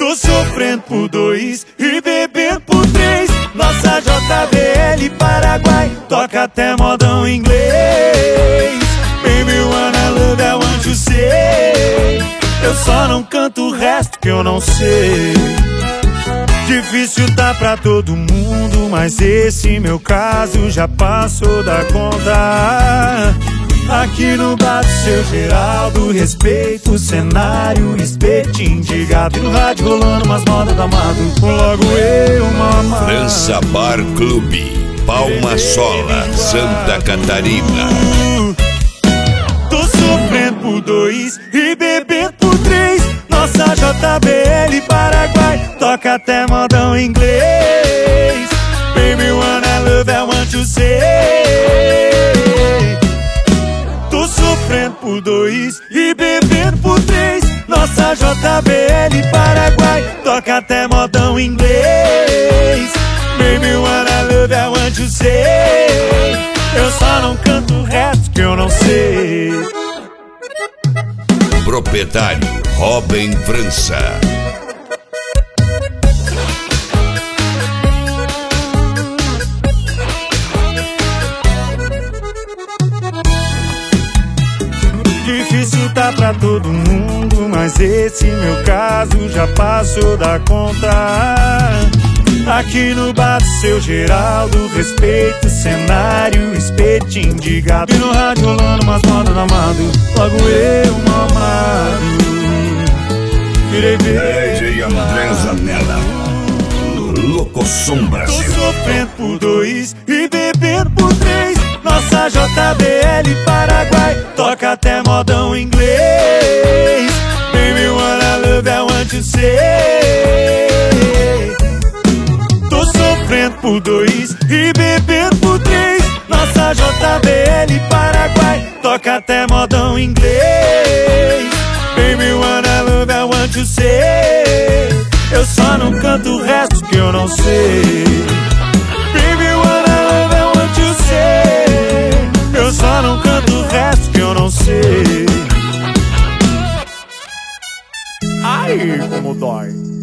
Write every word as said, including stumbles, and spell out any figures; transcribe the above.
Tô sofrendo por dois e bebendo por três. Nossa J B L Paraguai toca até modão inglês. Baby, wanna love, I want you say. Eu só não canto o resto que eu não sei. Difícil tá pra todo mundo, mas esse meu caso já passou da conta. Aqui no bar do seu Geraldo, respeito o cenário, espetinho de gato. E no rádio rolando umas modas da Amado, logo eu, mamãe. França Bar Clube, Palma Sola, Santa Catarina. Tô sofrendo por dois e bebendo por três. Nossa J B L Paraguai toca até modão inglês. Baby, wanna love, I want you say. Tô sofrendo por dois e bebendo por três. Nossa J B L Paraguai toca até modão inglês. Baby, wanna love, I want you say. Eu só não canto o resto que eu não sei. Proprietário Robin França. Difícil tá pra todo mundo, mas esse meu caso já passou da conta. Aqui no bar do seu Geraldo, respeito o cenário, espetinho de gato. E no rádio rolando umas modas da Amado, logo eu, mamado. Virei D J André Zanella, Louco Som Brasil. Tô sofrendo por dois e bebendo por três. Nossa J B L Paraguai toca até modão inglês. Baby, wanna love, I want you say. Tô sofrendo por dois e bebendo por três. Nossa J B L Paraguai toca até modão inglês. Baby, wanna love, I want you say. Eu só não canto o resto que eu não sei. Baby, wanna love, I want you say. Eu só não canto o resto que eu não sei. Ai, como dói.